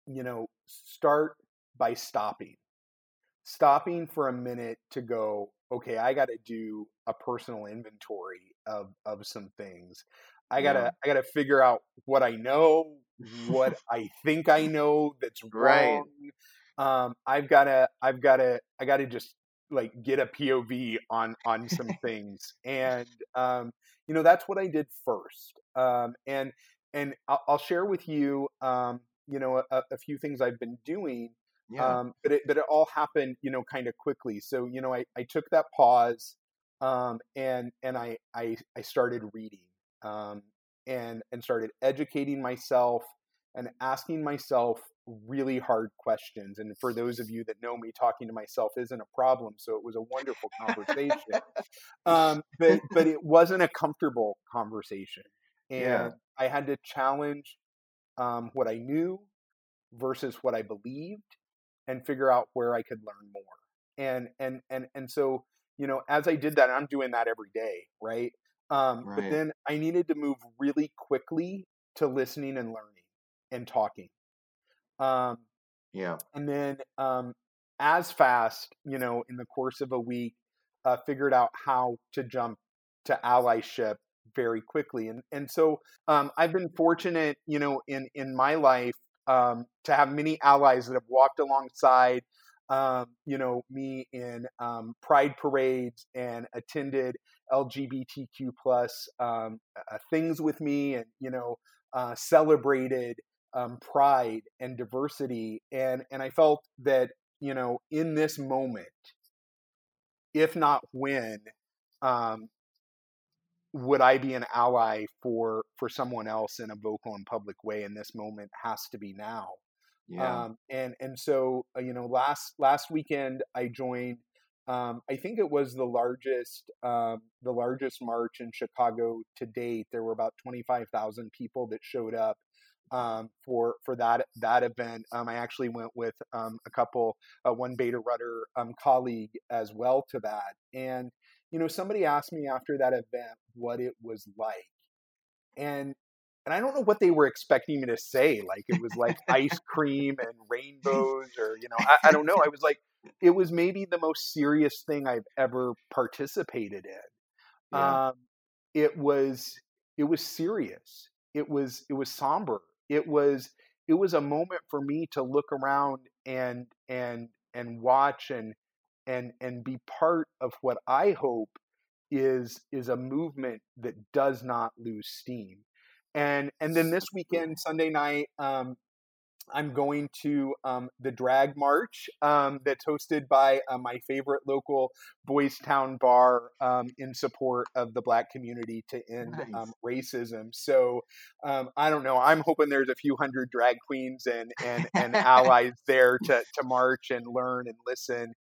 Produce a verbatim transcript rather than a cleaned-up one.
you know, start by stopping, stopping for a minute to go, okay, I got to do a personal inventory of, of some things. I Yeah. gotta, I gotta figure out what I know, what I think I know that's Right. wrong. Um, I've gotta, I've gotta, I gotta just like get a P O V on, on some things. And, um, you know, that's what I did first. Um, and, and I'll, I'll share with you, um, you know, a, a few things I've been doing. Yeah. Um, but it, but it all happened, you know, kind of quickly. So, you know, I, I took that pause, um, and, and I, I, I started reading, um, and, and started educating myself and asking myself really hard questions. And for those of you that know me, talking to myself isn't a problem. So it was a wonderful conversation. Um, but, but it wasn't a comfortable conversation. Yeah. And I had to challenge, um, what I knew versus what I believed, and figure out where I could learn more. And and and and so, you know, as I did that, I'm doing that every day, right? Um, but Right. then I needed to move really quickly to listening and learning and talking. Um, Yeah. and then um, as fast, you know, in the course of a week, uh, figured out how to jump to allyship very quickly. And and so um, I've been fortunate, you know, in in my life, um, to have many allies that have walked alongside, um, you know, me in um, pride parades and attended L G B T Q plus um, uh, things with me, and you know, uh, celebrated um, pride and diversity. And and I felt that, you know, in this moment, if not when, um, would I be an ally for for someone else in a vocal and public way? And this moment has to be now. Yeah. Um, and and so uh, you know, last last weekend I joined. Um, I think it was the largest um, the largest march in Chicago to date. There were about twenty-five thousand people that showed up um, for for that that event. Um, I actually went with um, a couple, uh, one Beta Rudder um, colleague as well to that. And you know, somebody asked me after that event what it was like, and and I don't know what they were expecting me to say. Like it was like ice cream and rainbows, or you know, I, I don't know. I was like, it was maybe the most serious thing I've ever participated in. Yeah. Um, it was it was serious. It was it was somber. It was it was a moment for me to look around and and and watch and and and be part of what I hope is is a movement that does not lose steam. And and then this weekend, Sunday night, um, I'm going to um, the drag march um, that's hosted by uh, my favorite local Boys Town bar um, in support of the Black community to end um, Nice. racism. So um, I don't know. I'm hoping there's a few hundred drag queens and and and allies there to to march and learn and listen.